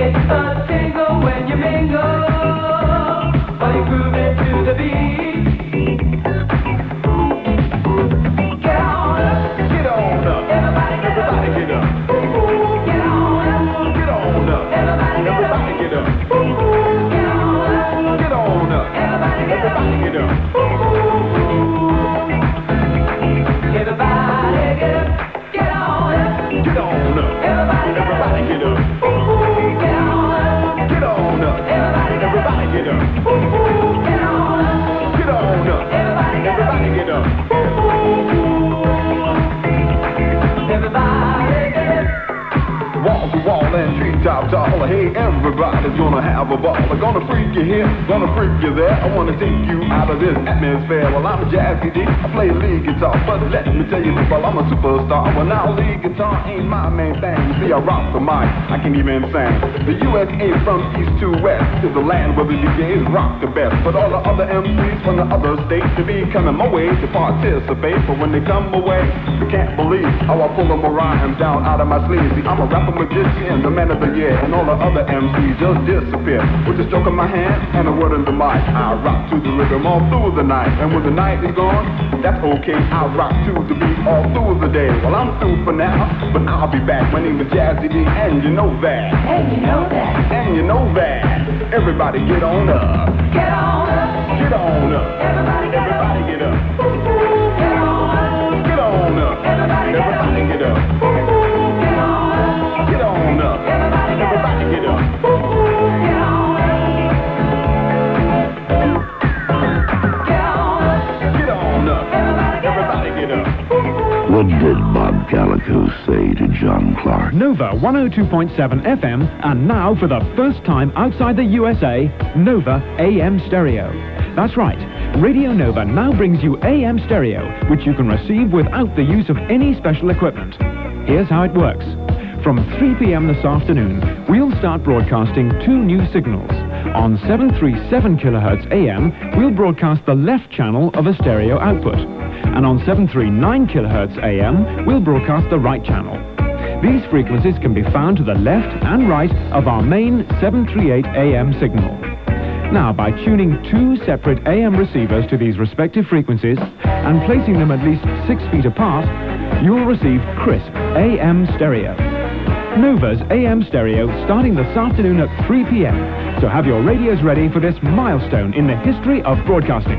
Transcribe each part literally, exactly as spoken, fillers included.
Everybody's gonna have a ball. I'm gonna freak you here, gonna freak you there. I wanna take you out of this atmosphere. Well, I'm Jazzy D, I play lead guitar, but let me tell you this, well, I'm a superstar. Well, now lead guitar ain't my main thing. You see, I rock the mic, I can even sing. The U S A from east to west is the land where the D Js rock the best. But all the other M Cs from the other states, they be coming my way to participate. But when they come away, you can't believe how I pull them a rhyme down out of my sleeve. See, I'm a rapper magician, the man of the year, and all the other M Cs just disappear. With a stroke of my hand and a word in the mic, I rock to the rhythm all through the night. And when the night is gone, that's okay, I rock to the beat all through the day. Well, I'm through for now, but I'll be back. My name is Jazzy D, and you know that. And you know that. And you know that. Everybody get on up. Get on up. Get on up. Everybody get Everybody up. get up. Get on up. Get on up. Everybody get up. Everybody get up. Get on up. Get on up. Everybody get up. Everybody get up. Get on up. Get on up. Get on up. Everybody get up. What did Bob Calico say to John Clark? Nova one oh two point seven F M, and now for the first time outside the U S A, Nova A M Stereo. That's right, Radio Nova now brings you A M Stereo, which you can receive without the use of any special equipment. Here's how it works. From three p.m. this afternoon, we'll start broadcasting two new signals. On seven thirty-seven kilohertz A M, we'll broadcast the left channel of a stereo output. And on seven thirty-nine kilohertz A M, we'll broadcast the right channel. These frequencies can be found to the left and right of our main seven thirty-eight A M signal. Now, by tuning two separate A M receivers to these respective frequencies and placing them at least six feet apart, you'll receive crisp A M stereo. Nova's A M Stereo starting this afternoon at three p.m. So have your radios ready for this milestone in the history of broadcasting.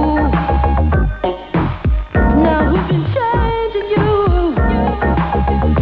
Now who's been changing you?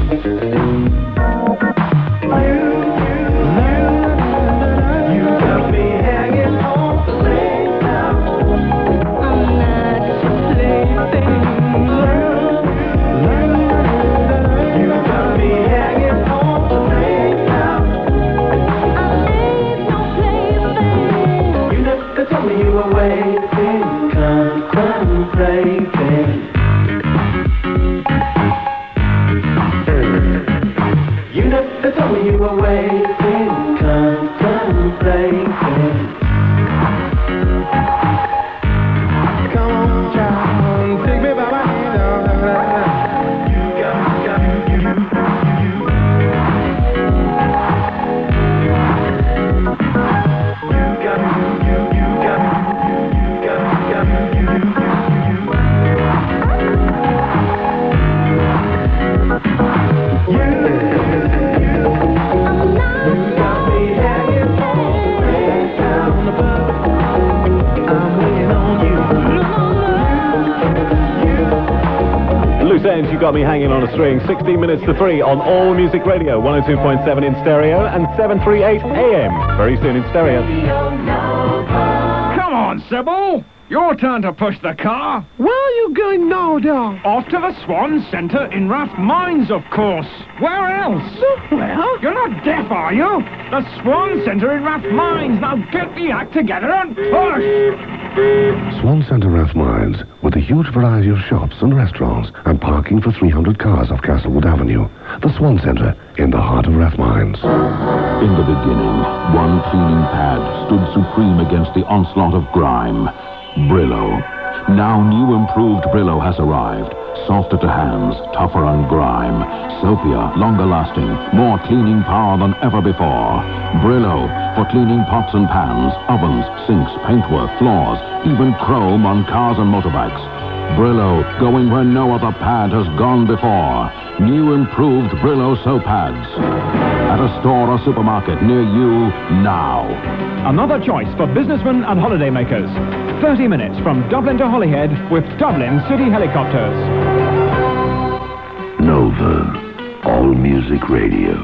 got me hanging on a string. sixteen minutes to three on All Music Radio, one oh two point seven in stereo and seven thirty-eight A M. Very soon in stereo. Come on, Sybil. Your turn to push the car. Where are you going now, Dad? Off to the Swan Centre in Rathmines, of course. Where else? Where? You're not deaf, are you? The Swan Centre in Rathmines. Now get the act together and push. Swan Centre Rathmines, with a huge variety of shops and restaurants and parking for three hundred cars off Castlewood Avenue. The Swan Centre, in the heart of Rathmines. In the beginning, one cleaning pad stood supreme against the onslaught of grime. Brillo. Now new improved Brillo has arrived. Softer to hands, tougher on grime. Soapier, longer lasting, more cleaning power than ever before. Brillo, for cleaning pots and pans, ovens, sinks, paintwork, floors, even chrome on cars and motorbikes. Brillo, going where no other pad has gone before. New improved Brillo soap pads. At a store or supermarket near you now. Another choice for businessmen and holidaymakers. thirty minutes from Dublin to Holyhead with Dublin City Helicopters. Nova, All Music Radio.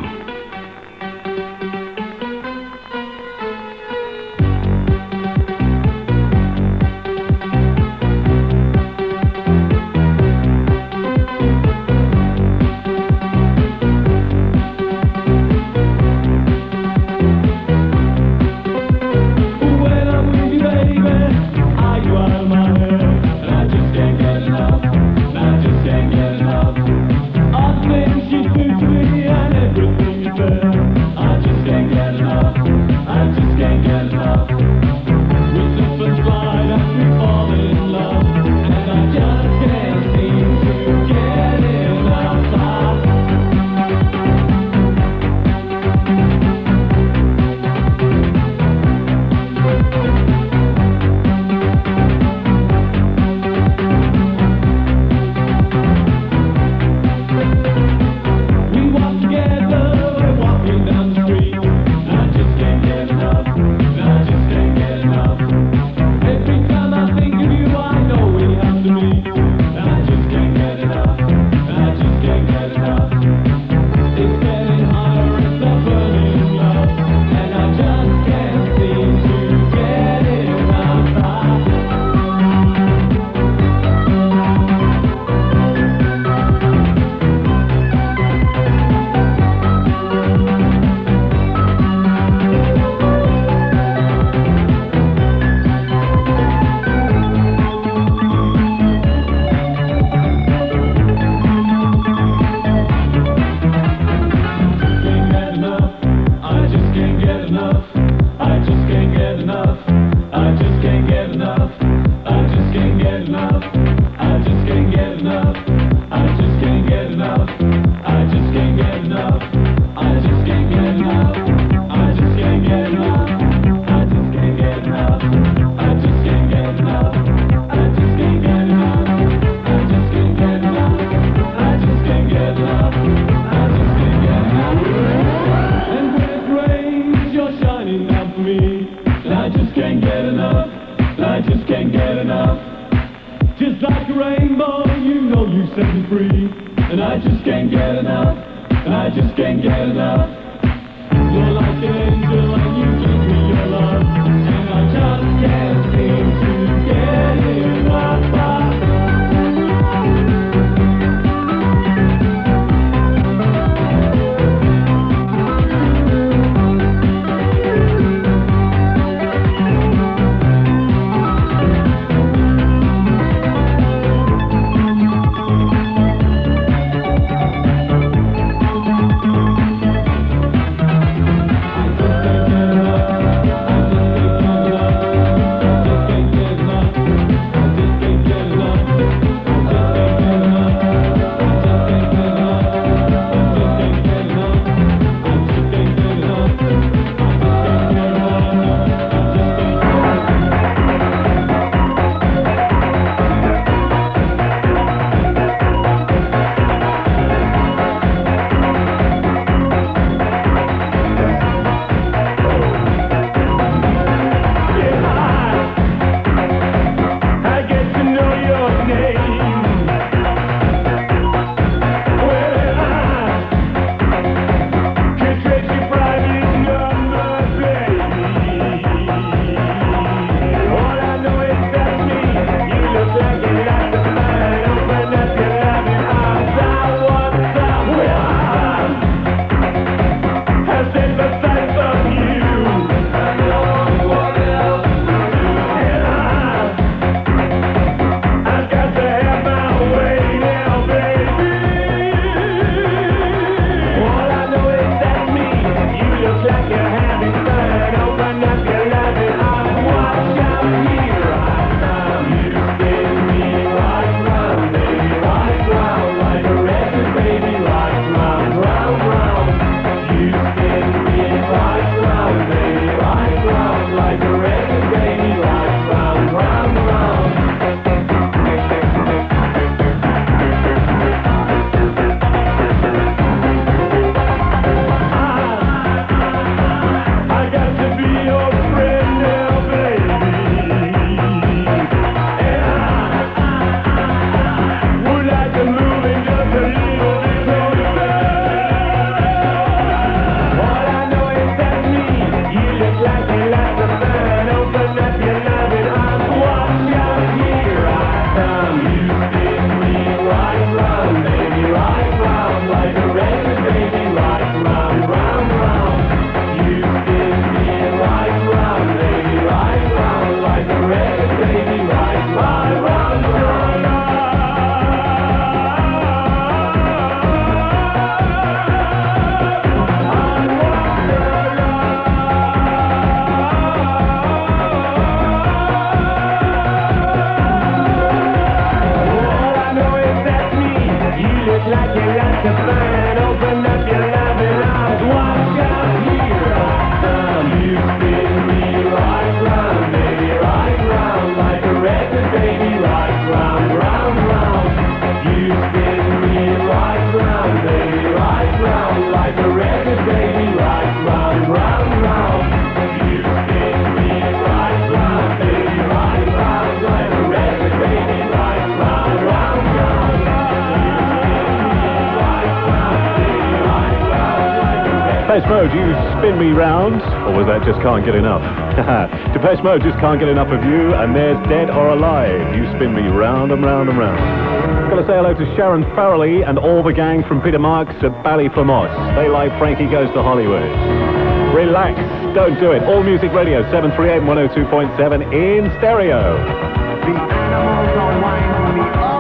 Depeche Mode, you spin me round, or was that just can't get enough? Depeche Mode, just can't get enough of you, and there's Dead or Alive, you spin me round and round and round. Gotta say hello to Sharon Farrelly and all the gang from Peter Marks at Ballyfermot. They like Frankie Goes to Hollywood. Relax, don't do it. All Music Radio, seven three eight and one oh two point seven in stereo. The animals are winding me up.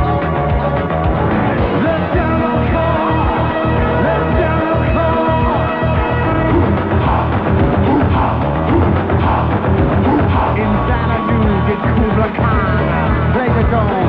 Let down the car, let down the car. Inside of you get Kubla Khan. Play the dome.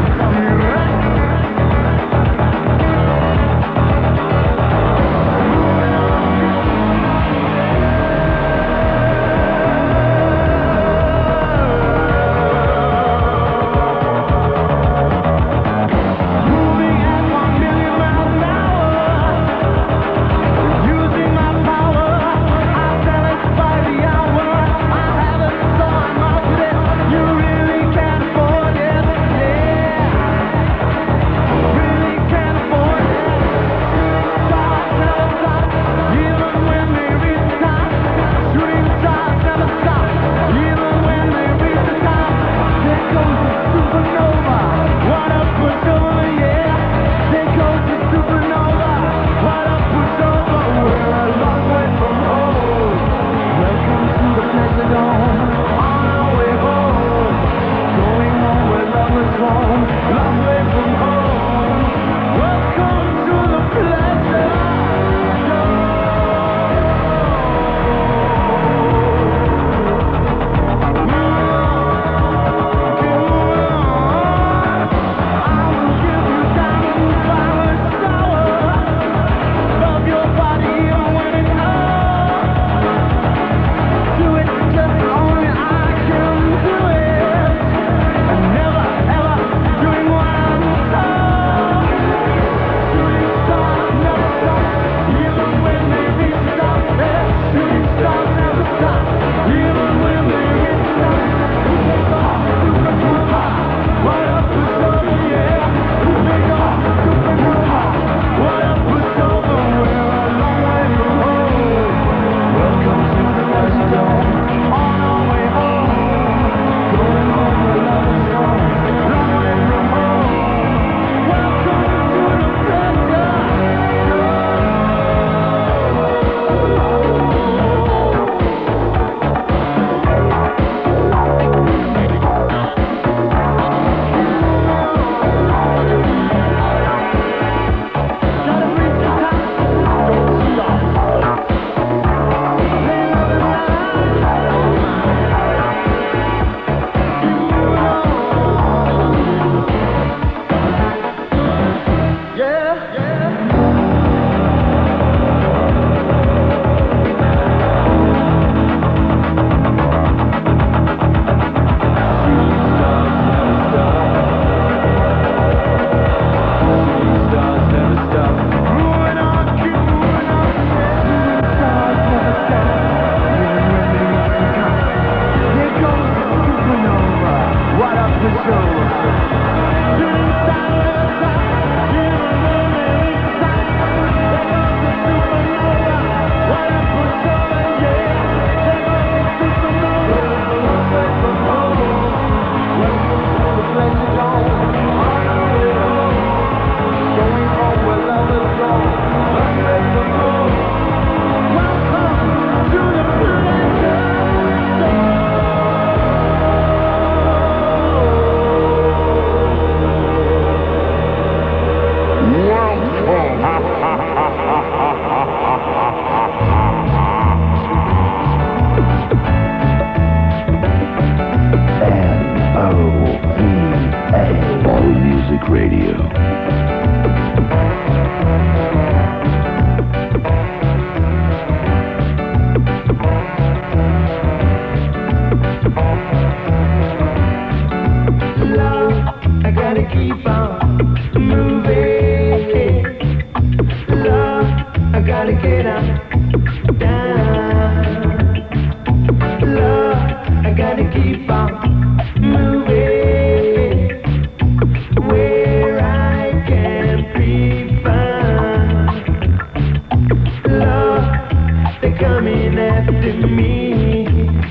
after me.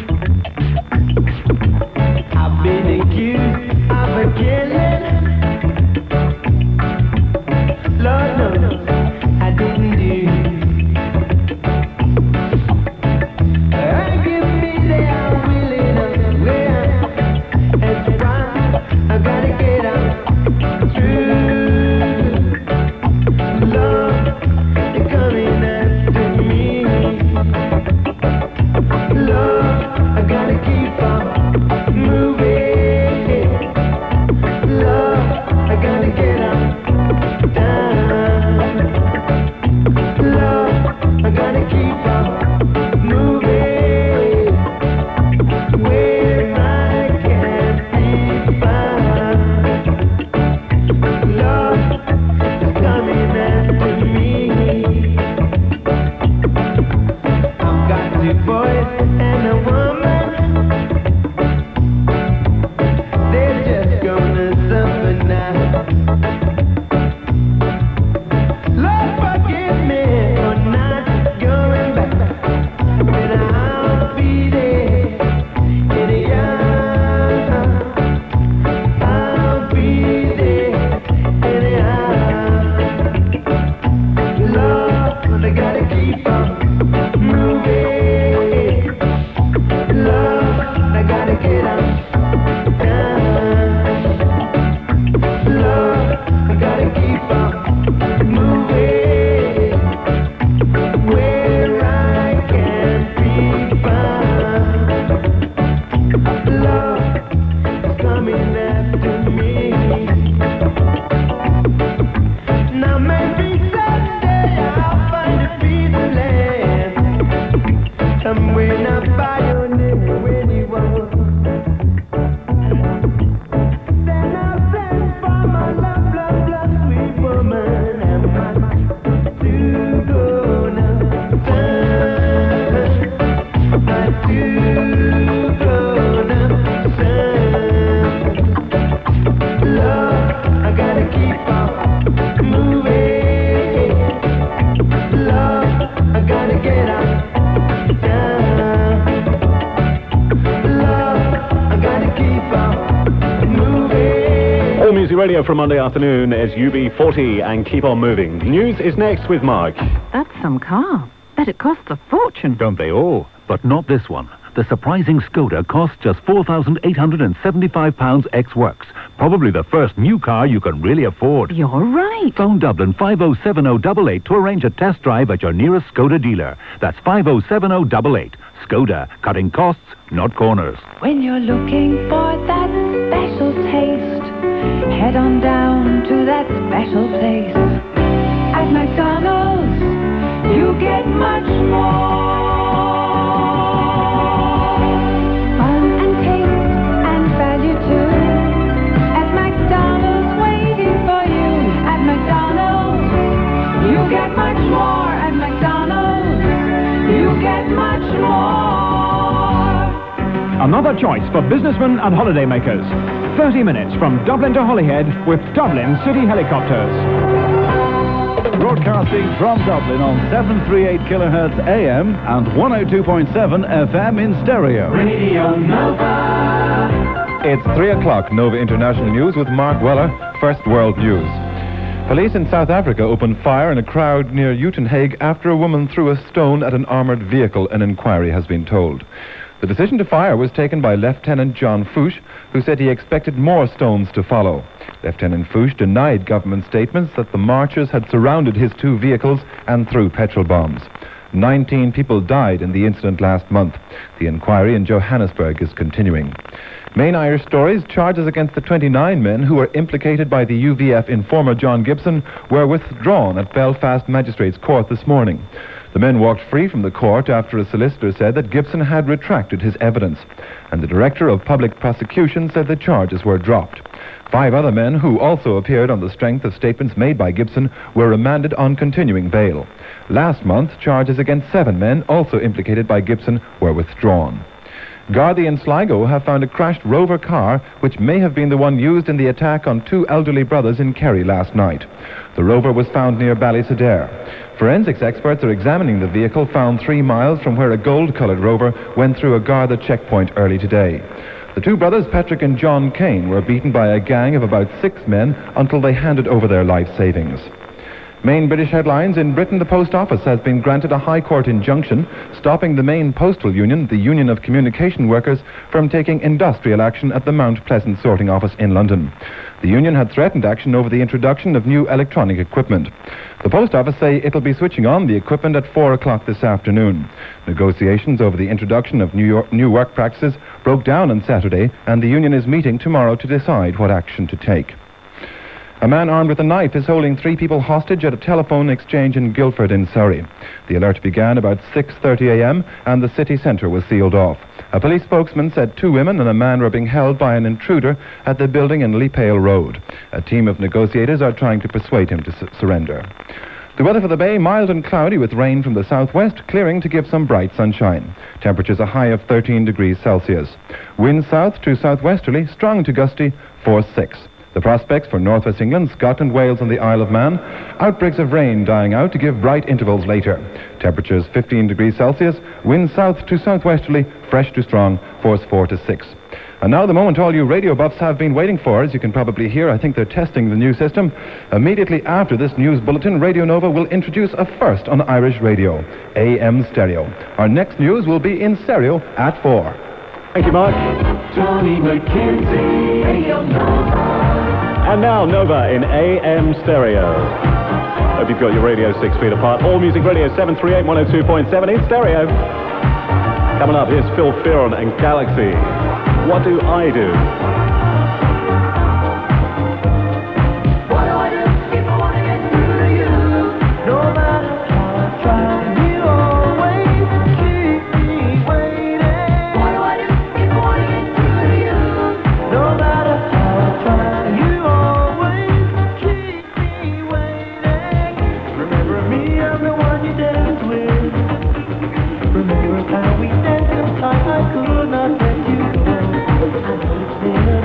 I've been accused of a killing. Lord knows I didn't do. I give me there willing of will. That's why I gotta get out through. Lord, they're coming after me. Lord, I gotta keep on moving. Lord, I gotta get up, down. Lord, I gotta keep on moving. Where I can't be found. Lord, it's coming after me. I've got two boys and a woman. They're just gonna suffer now. Lord, forgive me for not going back, but I'll be there anyhow. I'll be there anyhow. Lord, I gotta keep on moving. Lord, I gotta get up, down. Lord, I gotta keep on moving. Where I can't be found. Lord, it's coming after me. Now maybe someday I'll find a piece of land somewhere not by your name anyone. Then I'll send for my love, love, love, sweet woman, and my two grown-up sons. My two grown-up sons. Lord, I gotta keep on moving. Lord, I gotta get up, down. Lord, I gotta keep on moving. All Music Radio from Monday afternoon is U B forty and Keep On Moving. News is next with Mark. That's some car. Bet it costs a fortune. Don't they all? But not this one. The surprising Skoda costs just four thousand eight hundred seventy-five pounds ex-works. Probably the first new car you can really afford. You're right. Phone Dublin five oh seven oh eight eight to arrange a test drive at your nearest Skoda dealer. That's five oh seven oh eight eight. Skoda, cutting costs, not corners. When you're looking for that special taste, head on down to that special place. At McDonald's, you get much more. Fun and taste and value too. At McDonald's, waiting for you. At McDonald's, you get much more. At McDonald's, you get much more. Another choice for businessmen and holidaymakers. thirty minutes from Dublin to Holyhead with Dublin City Helicopters. Broadcasting from Dublin on seven thirty-eight kilohertz A M and one oh two point seven F M in stereo. Radio Nova. It's three o'clock, Nova International News with Mark Weller, First World News. Police in South Africa opened fire in a crowd near Uitenhage after a woman threw a stone at an armoured vehicle, an inquiry has been told. The decision to fire was taken by Lieutenant John Fouche, who said he expected more stones to follow. Lieutenant Fouche denied government statements that the marchers had surrounded his two vehicles and threw petrol bombs. Nineteen people died in the incident last month. The inquiry in Johannesburg is continuing. Main Irish Stories charges against the twenty-nine men who were implicated by the U V F informer John Gibson were withdrawn at Belfast Magistrates Court this morning. The men walked free from the court after a solicitor said that Gibson had retracted his evidence, and the Director of Public Prosecution said the charges were dropped. Five other men who also appeared on the strength of statements made by Gibson were remanded on continuing bail. Last month, charges against seven men also implicated by Gibson were withdrawn. Gardaí in Sligo have found a crashed Rover car which may have been the one used in the attack on two elderly brothers in Kerry last night. The Rover was found near Ballysadare. Forensics experts are examining the vehicle found three miles from where a gold-coloured Rover went through a Garda checkpoint early today. The two brothers, Patrick and John Kane, were beaten by a gang of about six men until they handed over their life savings. Main British headlines. In Britain, the Post Office has been granted a High Court injunction stopping the main postal union, the Union of Communication Workers, from taking industrial action at the Mount Pleasant sorting office in London. The union had threatened action over the introduction of new electronic equipment. The Post Office say it'll be switching on the equipment at four o'clock this afternoon. Negotiations over the introduction of new, York, new work practices broke down on Saturday, and the union is meeting tomorrow to decide what action to take. A man armed with a knife is holding three people hostage at a telephone exchange in Guildford in Surrey. The alert began about six thirty a.m. and the city centre was sealed off. A police spokesman said two women and a man were being held by an intruder at the building in Leapale Road. A team of negotiators are trying to persuade him to su- surrender. The weather for the bay, mild and cloudy with rain from the southwest, clearing to give some bright sunshine. Temperatures a high of thirteen degrees Celsius. Wind south to southwesterly, strong to gusty, force six. The prospects for northwest England, Scotland, Wales and the Isle of Man. Outbreaks of rain dying out to give bright intervals later. Temperatures fifteen degrees Celsius. Wind south to southwesterly, fresh to strong, force four to six. And now the moment all you radio buffs have been waiting for. As you can probably hear, I think they're testing the new system. Immediately after this news bulletin, Radio Nova will introduce a first on Irish radio, A M stereo. Our next news will be in stereo at four. Thank you, Mark. Tony McKenzie, Radio Nova. And now Nova in A M stereo. Hope you've got your radio six feet apart. All Music Radio seven three eight one oh two point seven in stereo. Coming up, here's Phil Fearon and Galaxy. What do I do? What do I do if I want to get through to you? No matter how I try, you always keep me waiting. What do I do if I want to get through to you? No matter how I try, you always keep me waiting. Remember me, I'm the one you dance with. Remember how we danced so tight I could not let you go. I know it's been a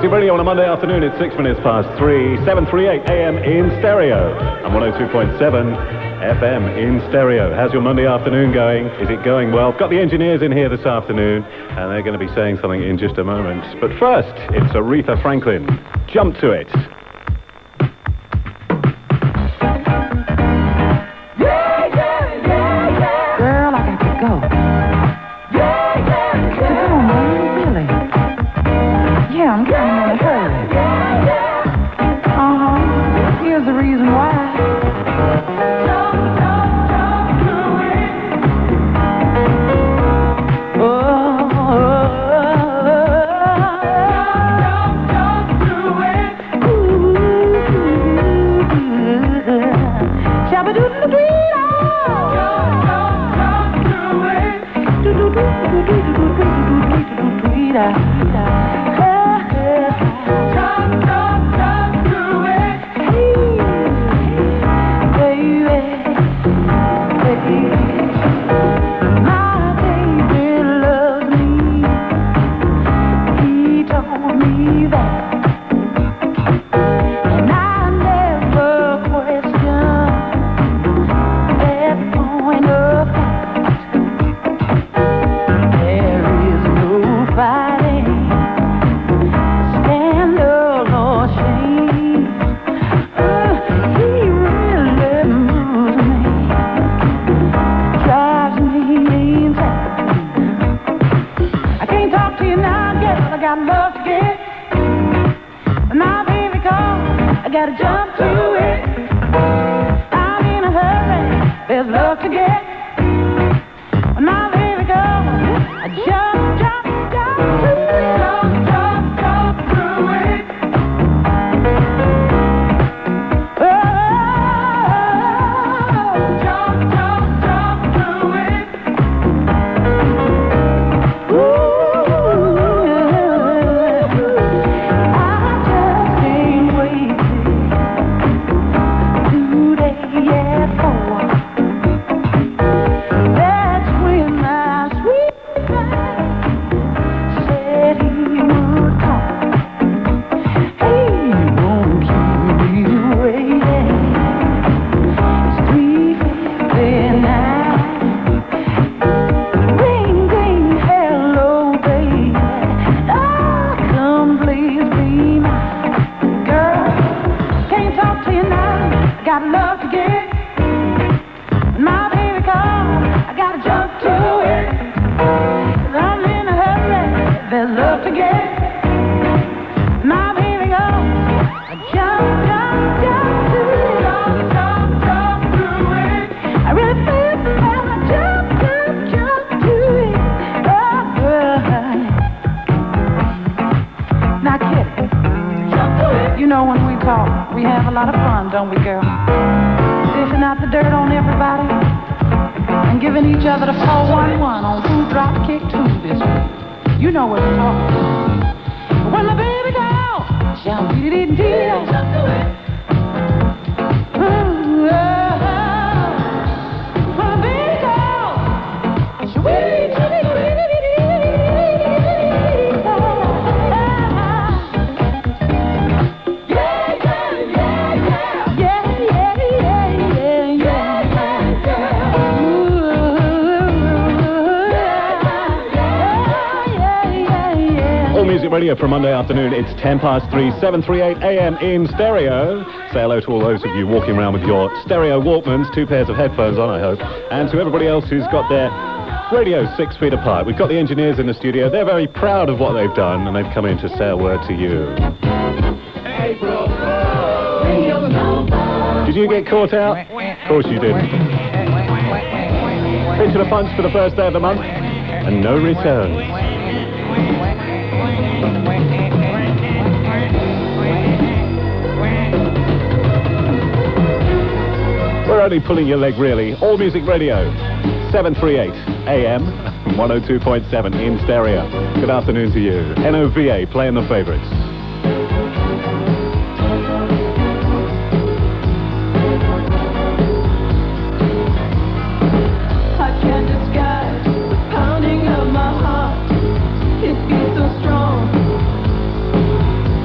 Music Radio on a Monday afternoon. It's six minutes past three. seven thirty-eight A M in stereo. And one oh two point seven F M in stereo. How's your Monday afternoon going? Is it going well? Got the engineers in here this afternoon, and they're going to be saying something in just a moment. But first, it's Aretha Franklin. Jump to it. Radio for Monday afternoon. It's ten past three, seven thirty-eight A M in stereo. Say hello to all those of you walking around with your stereo Walkmans, two pairs of headphones on, I hope, and to everybody else who's got their radios six feet apart. We've got the engineers in the studio. They're very proud of what they've done, and they've come in to say a word to you. Did you get caught out? Of course you did. Pinch of the punch for the first day of the month, and no return. We're only pulling your leg, really. All Music Radio, seven thirty-eight A M, one oh two point seven in stereo. Good afternoon to you. N O V A playing the favourites. I can't disguise the pounding of my heart. It beats so strong.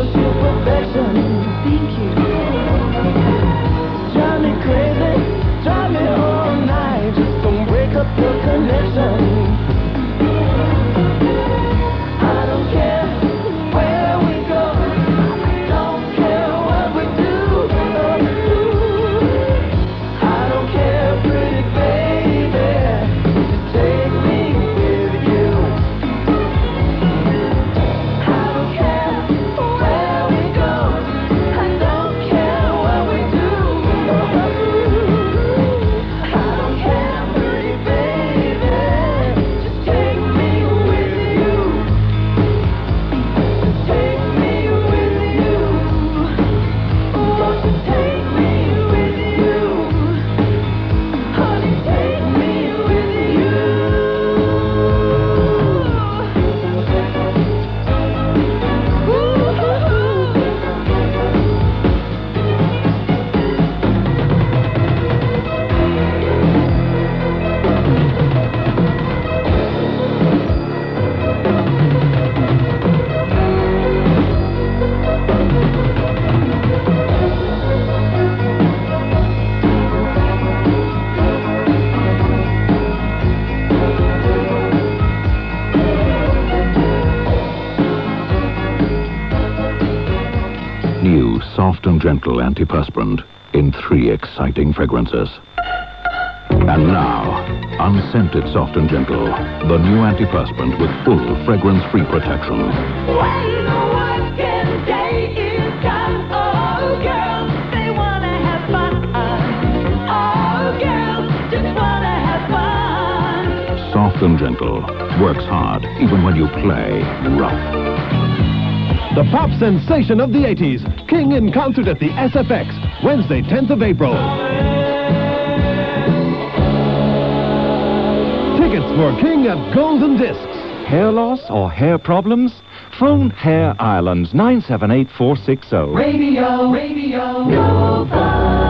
close, you're perfection. Thank you. Drive me crazy, drive me all night. Just don't break up the connection. I don't care where we go, don't care what we do. I don't care, pretty baby, just take me with you. I don't care where we go, I don't care what we do. I don't care, pretty baby, just take me with you. Just take me with you. Won't you take me with you? Honey, take me with you. New soft and gentle antiperspirant in three exciting fragrances. And now, unscented soft and gentle, the new antiperspirant with full fragrance-free protection. When the working day is done, oh girls, they wanna have fun. Oh girls, just wanna have fun. Soft and gentle, works hard even when you play rough. The pop sensation of the eighties, King in concert at the S F X, Wednesday, tenth of April. Tickets for King at Golden Discs. Hair loss or hair problems? Phone Hair Islands nine seven eight four six zero. Radio, Radio Nova.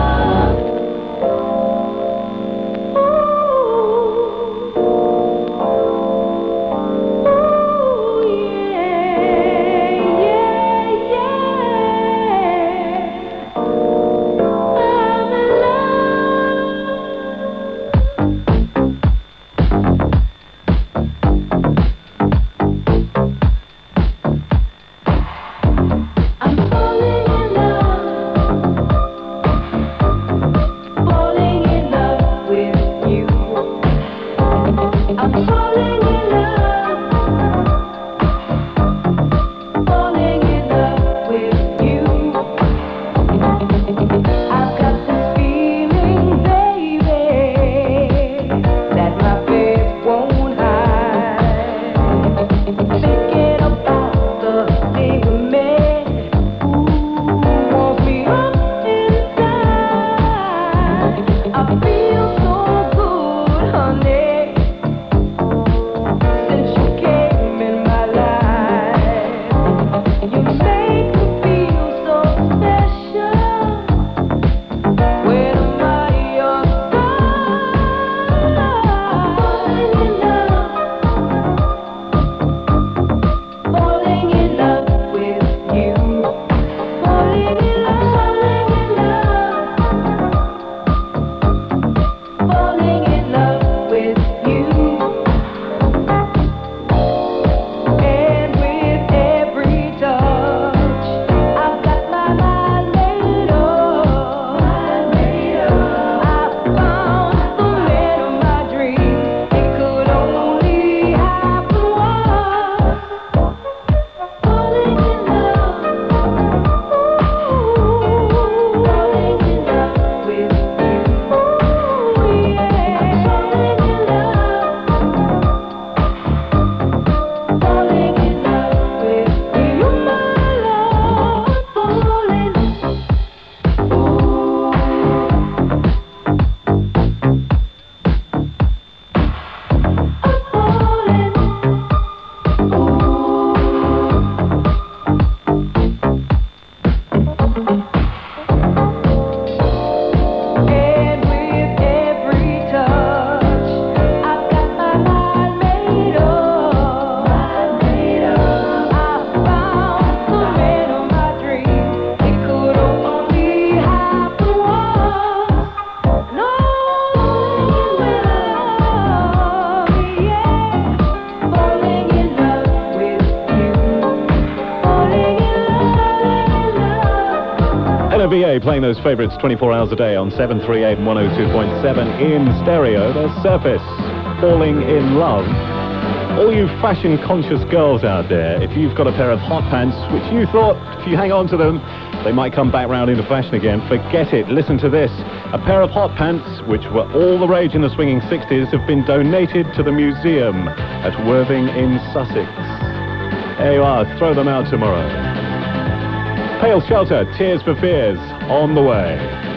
I'm falling in love. V A playing those favourites twenty-four hours a day on seven three eight and one oh two point seven in stereo. There's Surface, Falling in Love. All you fashion-conscious girls out there, if you've got a pair of hot pants which you thought, if you hang on to them, they might come back round into fashion again, forget it. Listen to this. A pair of hot pants, which were all the rage in the swinging sixties, have been donated to the museum at Worthing in Sussex. There you are. Throw them out tomorrow. Pale Shelter, Tears for Fears, on the way.